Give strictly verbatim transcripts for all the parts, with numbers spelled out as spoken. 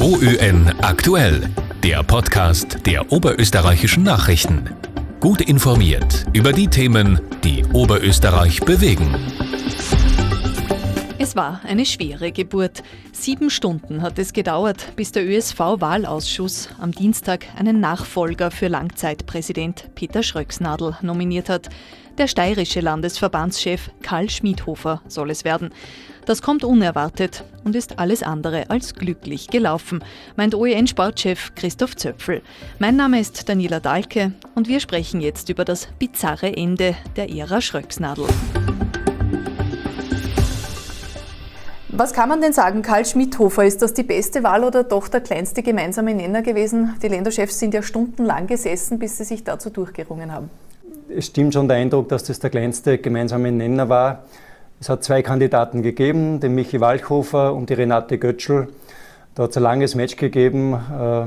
O Ö N aktuell, der Podcast der Oberösterreichischen Nachrichten. Gut informiert über die Themen, die Oberösterreich bewegen. Es war eine schwere Geburt. Sieben Stunden hat es gedauert, bis der Ö S V-Wahlausschuss am Dienstag einen Nachfolger für Langzeitpräsident Peter Schröcksnadl nominiert hat. Der steirische Landesverbandschef Karl Schmidhofer soll es werden. Das kommt unerwartet und ist alles andere als glücklich gelaufen, meint O Ö N-Sportchef Christoph Zöpfl. Mein Name ist Daniela Dahlke und wir sprechen jetzt über das bizarre Ende der Ära Schröcksnadl. Was kann man denn sagen, Karl Schmidhofer, ist das die beste Wahl oder doch der kleinste gemeinsame Nenner gewesen? Die Länderchefs sind ja stundenlang gesessen, bis sie sich dazu durchgerungen haben. Es stimmt schon der Eindruck, dass das der kleinste gemeinsame Nenner war. Es hat zwei Kandidaten gegeben, den Michi Walkhofer und die Renate Götschl. Da hat es ein langes Match gegeben.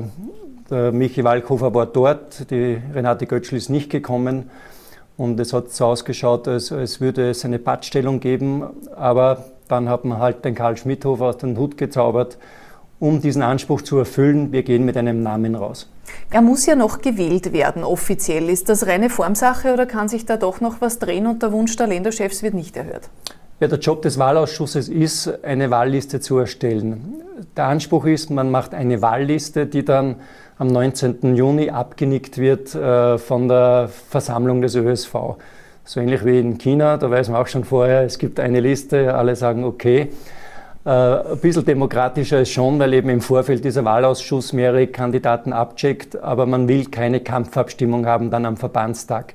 Der Michi Walkhofer war dort, die Renate Götschl ist nicht gekommen. Und es hat so ausgeschaut, als, als würde es eine Pattstellung geben. Aber dann hat man halt den Karl Schmidhofer aus dem Hut gezaubert, um diesen Anspruch zu erfüllen. Wir gehen mit einem Namen raus. Er muss ja noch gewählt werden, offiziell. Ist das reine Formsache oder kann sich da doch noch was drehen und der Wunsch der Länderchefs wird nicht erhört? Ja, der Job des Wahlausschusses ist, eine Wahlliste zu erstellen. Der Anspruch ist, man macht eine Wahlliste, die dann am neunzehnten Juni abgenickt wird äh, von der Versammlung des Ö S V. So ähnlich wie in China, da weiß man auch schon vorher, es gibt eine Liste, alle sagen okay. Äh, ein bisschen demokratischer ist schon, weil eben im Vorfeld dieser Wahlausschuss mehrere Kandidaten abcheckt, aber man will keine Kampfabstimmung haben dann am Verbandstag.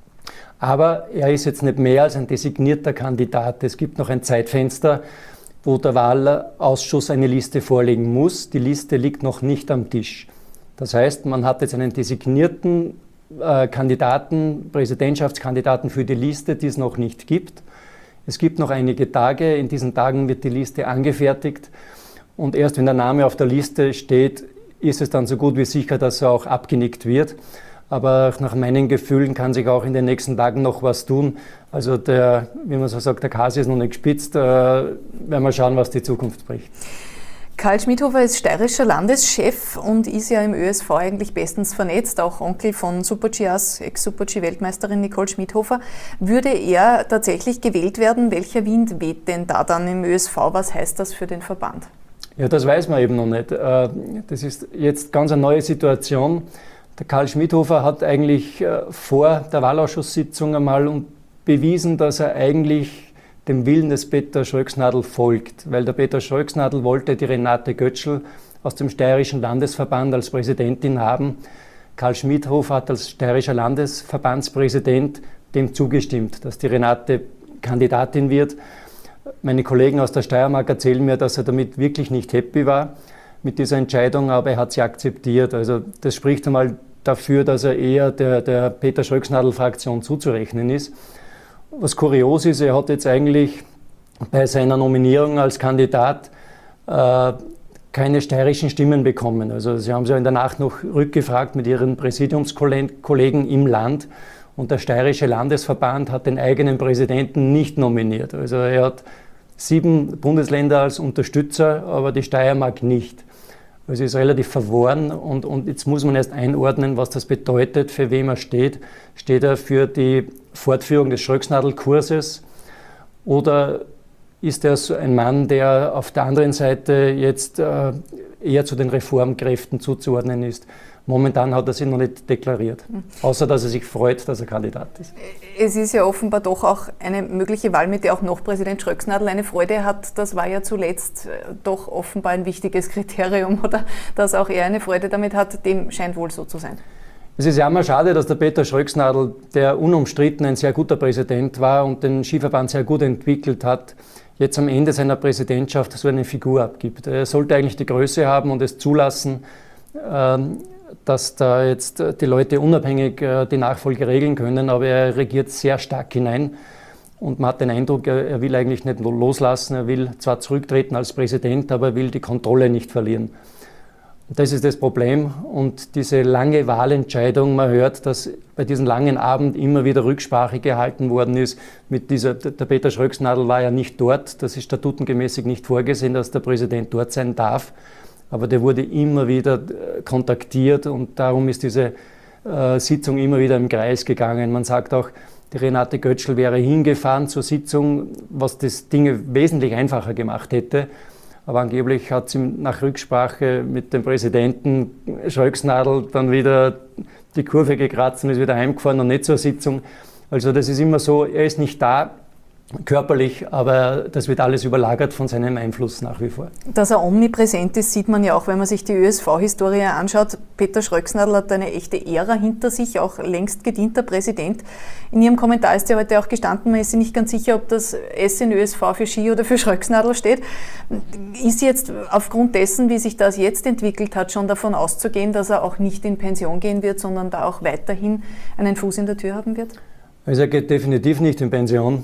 Aber er ist jetzt nicht mehr als ein designierter Kandidat. Es gibt noch ein Zeitfenster, wo der Wahlausschuss eine Liste vorlegen muss. Die Liste liegt noch nicht am Tisch. Das heißt, man hat jetzt einen designierten äh, Kandidaten, Präsidentschaftskandidaten für die Liste, die es noch nicht gibt. Es gibt noch einige Tage. In diesen Tagen wird die Liste angefertigt. Und erst wenn der Name auf der Liste steht, ist es dann so gut wie sicher, dass er auch abgenickt wird. Aber nach meinen Gefühlen kann sich auch in den nächsten Tagen noch was tun. Also der, wie man so sagt, der Kasi ist noch nicht gespitzt. Äh, werden wir schauen, was die Zukunft bringt. Karl Schmidhofer ist steirischer Landeschef und ist ja im Ö S V eigentlich bestens vernetzt, auch Onkel von Super-Gs, Ex-Super-G-Weltmeisterin Nicole Schmidhofer. Würde er tatsächlich gewählt werden? Welcher Wind weht denn da dann im Ö S V? Was heißt das für den Verband? Ja, das weiß man eben noch nicht. Das ist jetzt ganz eine neue Situation. Der Karl Schmidhofer hat eigentlich vor der Wahlausschusssitzung einmal bewiesen, dass er eigentlich dem Willen des Peter Schröcksnadl folgt, weil der Peter Schröcksnadl wollte die Renate Götschl aus dem steirischen Landesverband als Präsidentin haben. Karl Schmidhofer hat als steirischer Landesverbandspräsident dem zugestimmt, dass die Renate Kandidatin wird. Meine Kollegen aus der Steiermark erzählen mir, dass er damit wirklich nicht happy war mit dieser Entscheidung, aber er hat sie akzeptiert. Also das spricht einmal dafür, dass er eher der, der Peter Schröcksnadl-Fraktion zuzurechnen ist. Was kurios ist, er hat jetzt eigentlich bei seiner Nominierung als Kandidat äh, keine steirischen Stimmen bekommen. Also sie haben sich ja in der Nacht noch rückgefragt mit ihren Präsidiumskollegen im Land und der steirische Landesverband hat den eigenen Präsidenten nicht nominiert. Also er hat sieben Bundesländer als Unterstützer, aber die Steiermark nicht. Also es ist relativ verworren und, und jetzt muss man erst einordnen, was das bedeutet, für wen er steht. Steht er für die Fortführung des Schröcksnadl-Kurses oder ist er so ein Mann, der auf der anderen Seite jetzt äh, eher zu den Reformkräften zuzuordnen ist? Momentan hat er sich noch nicht deklariert, außer dass er sich freut, dass er Kandidat ist. Es ist ja offenbar doch auch eine mögliche Wahl, mit der auch noch Präsident Schröcksnadl eine Freude hat. Das war ja zuletzt doch offenbar ein wichtiges Kriterium, oder dass auch er eine Freude damit hat. Dem scheint wohl so zu sein. Es ist ja immer schade, dass der Peter Schröcksnadl, der unumstritten ein sehr guter Präsident war und den Skiverband sehr gut entwickelt hat, jetzt am Ende seiner Präsidentschaft so eine Figur abgibt. Er sollte eigentlich die Größe haben und es zulassen, ähm, dass da jetzt die Leute unabhängig die Nachfolge regeln können, aber er regiert sehr stark hinein und man hat den Eindruck, er will eigentlich nicht loslassen, er will zwar zurücktreten als Präsident, aber er will die Kontrolle nicht verlieren. Und das ist das Problem und diese lange Wahlentscheidung, man hört, dass bei diesem langen Abend immer wieder Rücksprache gehalten worden ist mit dieser, der Peter Schröcksnadl war ja nicht dort, das ist statutengemäß nicht vorgesehen, dass der Präsident dort sein darf. aber der wurde immer wieder kontaktiert und darum ist diese äh, Sitzung immer wieder im Kreis gegangen. Man sagt auch, die Renate Götschel wäre hingefahren zur Sitzung, was das Dinge wesentlich einfacher gemacht hätte. Aber angeblich hat sie nach Rücksprache mit dem Präsidenten Schröcksnadl dann wieder die Kurve gekratzt und ist wieder heimgefahren und nicht zur Sitzung. Also das ist immer so, er ist nicht da, körperlich, aber das wird alles überlagert von seinem Einfluss nach wie vor. Dass er omnipräsent ist, sieht man ja auch, wenn man sich die Ö S V-Historie anschaut. Peter Schröcksnadl hat eine echte Ära hinter sich, auch längst gedienter Präsident. In Ihrem Kommentar ist ja heute auch gestanden, man ist sich nicht ganz sicher, ob das S in Ö S V für Ski oder für Schröcksnadl steht. Ist jetzt aufgrund dessen, wie sich das jetzt entwickelt hat, schon davon auszugehen, dass er auch nicht in Pension gehen wird, sondern da auch weiterhin einen Fuß in der Tür haben wird? Also er geht definitiv nicht in Pension.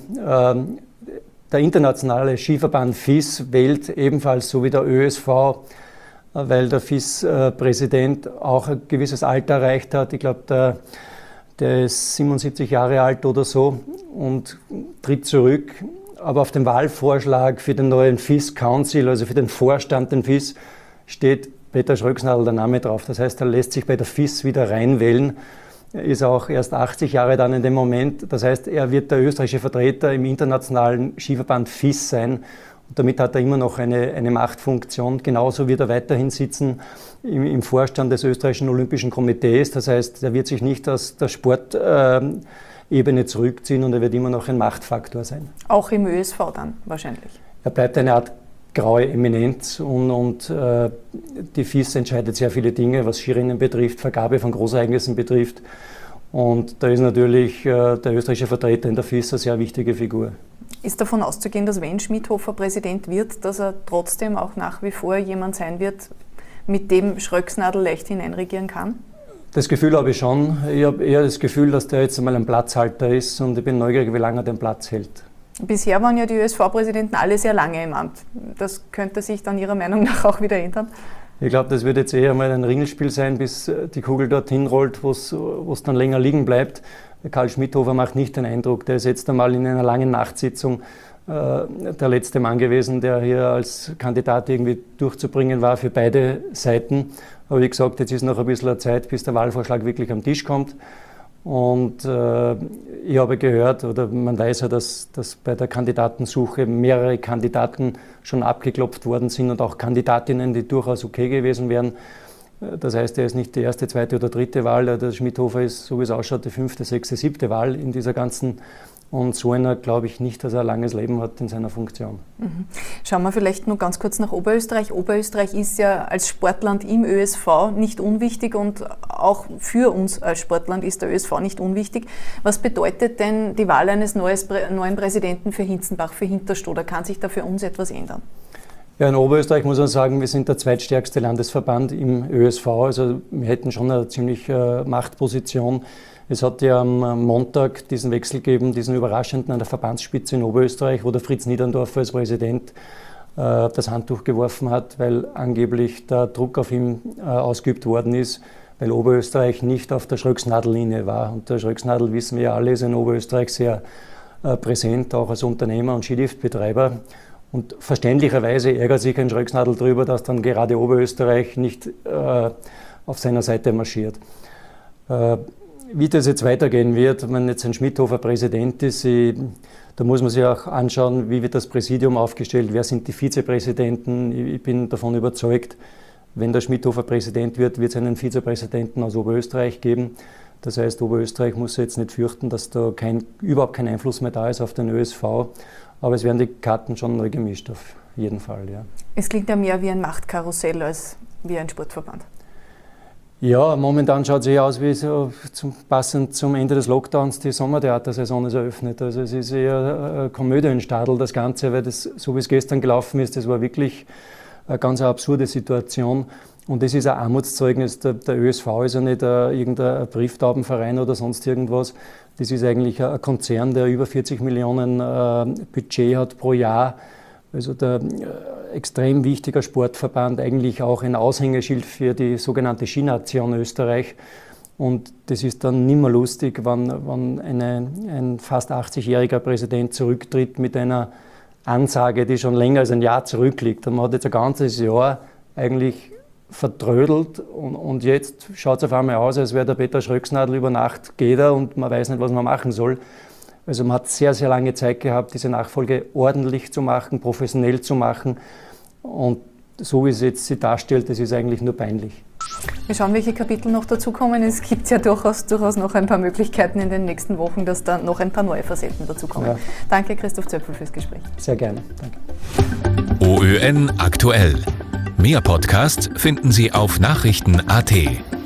Der internationale Skiverband F I S wählt ebenfalls so wie der Ö S V, weil der F I S-Präsident auch ein gewisses Alter erreicht hat. Ich glaube, der, der ist siebenundsiebzig Jahre alt oder so und tritt zurück. Aber auf dem Wahlvorschlag für den neuen F I S-Council, also für den Vorstand des F I S, steht Peter Schröcksnadl der Name drauf. Das heißt, er lässt sich bei der F I S wieder reinwählen. Er ist auch erst achtzig Jahre dann in dem Moment. Das heißt, er wird der österreichische Vertreter im internationalen Skiverband F I S sein. Und damit hat er immer noch eine, eine Machtfunktion. Genauso wird er weiterhin sitzen im, im Vorstand des österreichischen Olympischen Komitees. Das heißt, er wird sich nicht aus der Sportebene äh, zurückziehen und er wird immer noch ein Machtfaktor sein. Auch im Ö S V dann wahrscheinlich? Er bleibt eine Art graue Eminenz und, und äh, die F I S entscheidet sehr viele Dinge, was Skirennen betrifft, Vergabe von Großereignissen betrifft. Und da ist natürlich äh, der österreichische Vertreter in der F I S eine sehr wichtige Figur. Ist davon auszugehen, dass wenn Schmidhofer Präsident wird, dass er trotzdem auch nach wie vor jemand sein wird, mit dem Schröcksnadl leicht hineinregieren kann? Das Gefühl habe ich schon. Ich habe eher das Gefühl, dass der jetzt einmal ein Platzhalter ist und ich bin neugierig, wie lange er den Platz hält. Bisher waren ja die Ö S V-Präsidenten alle sehr lange im Amt. Das könnte sich dann Ihrer Meinung nach auch wieder ändern? Ich glaube, das wird jetzt eher mal ein Ringelspiel sein, bis die Kugel dorthin rollt, wo es dann länger liegen bleibt. Karl Schmidhofer macht nicht den Eindruck, der ist jetzt einmal in einer langen Nachtsitzung äh, der letzte Mann gewesen, der hier als Kandidat irgendwie durchzubringen war für beide Seiten. Aber wie gesagt, jetzt ist noch ein bisschen Zeit, bis der Wahlvorschlag wirklich am Tisch kommt. Und äh, ich habe gehört, oder man weiß ja, dass, dass bei der Kandidatensuche mehrere Kandidaten schon abgeklopft worden sind und auch Kandidatinnen, die durchaus okay gewesen wären. Das heißt, er ist nicht die erste, zweite oder dritte Wahl. Der Schmidhofer ist, so wie es ausschaut, die fünfte, sechste, siebte Wahl in dieser ganzen. Und so einer glaube ich nicht, dass er ein langes Leben hat in seiner Funktion. Mhm. Schauen wir vielleicht nur ganz kurz nach Oberösterreich. Oberösterreich ist ja als Sportland im Ö S V nicht unwichtig und auch für uns als Sportland ist der Ö S V nicht unwichtig. Was bedeutet denn die Wahl eines neues, neuen Präsidenten für Hinzenbach, für Hinterstoder? Kann sich da für uns etwas ändern? Ja, in Oberösterreich muss man sagen, wir sind der zweitstärkste Landesverband im Ö S V. Also wir hätten schon eine ziemliche äh, Machtposition. Es hat ja am Montag diesen Wechsel gegeben, diesen überraschenden an der Verbandsspitze in Oberösterreich, wo der Fritz Niederndorfer als Präsident äh, das Handtuch geworfen hat, weil angeblich der Druck auf ihn äh, ausgeübt worden ist, weil Oberösterreich nicht auf der Schröcksnadl-Linie war. Und der Schröcksnadl, wissen wir ja alle, ist in Oberösterreich sehr äh, präsent, auch als Unternehmer und Skiliftbetreiber. Und verständlicherweise ärgert sich ein Schröcksnadl darüber, dass dann gerade Oberösterreich nicht äh, auf seiner Seite marschiert. Äh, Wie das jetzt weitergehen wird, wenn jetzt ein Schmidhofer Präsident ist, ich, da muss man sich auch anschauen, wie wird das Präsidium aufgestellt, wer sind die Vizepräsidenten. Ich, ich bin davon überzeugt, wenn der Schmidhofer Präsident wird, wird es einen Vizepräsidenten aus Oberösterreich geben. Das heißt, Oberösterreich muss jetzt nicht fürchten, dass da kein, überhaupt kein Einfluss mehr da ist auf den Ö S V. Aber es werden die Karten schon neu gemischt, auf jeden Fall. Ja. Es klingt ja mehr wie ein Machtkarussell als wie ein Sportverband. Ja, momentan schaut es eher aus wie so zum, passend zum Ende des Lockdowns die Sommertheatersaison ist eröffnet. Also es ist eher ein Komödienstadel das Ganze, weil das, so wie es gestern gelaufen ist, das war wirklich eine ganz absurde Situation. Und das ist ein Armutszeugnis. Der, der Ö S V ist ja nicht ein, irgendein Brieftaubenverein oder sonst irgendwas. Das ist eigentlich ein Konzern, der über vierzig Millionen äh, Budget hat pro Jahr. Also der äh, extrem wichtiger Sportverband, eigentlich auch ein Aushängeschild für die sogenannte Skination Österreich. Und das ist dann nimmer lustig, wenn, wenn eine, ein fast achtzigjähriger Präsident zurücktritt mit einer Ansage, die schon länger als ein Jahr zurückliegt. Und man hat jetzt ein ganzes Jahr eigentlich verdrödelt und, und jetzt schaut es auf einmal aus, als wäre der Peter Schröcksnadl über Nacht geht er und man weiß nicht, was man machen soll. Also man hat sehr, sehr lange Zeit gehabt, diese Nachfolge ordentlich zu machen, professionell zu machen und so wie es jetzt sie darstellt, das ist eigentlich nur peinlich. Wir schauen, welche Kapitel noch dazukommen. Es gibt ja durchaus, durchaus noch ein paar Möglichkeiten in den nächsten Wochen, dass da noch ein paar neue Facetten dazukommen. Ja. Danke Christoph Zöpfel fürs Gespräch. Sehr gerne, danke. O Ö N aktuell. Mehr Podcasts finden Sie auf Nachrichten punkt a t.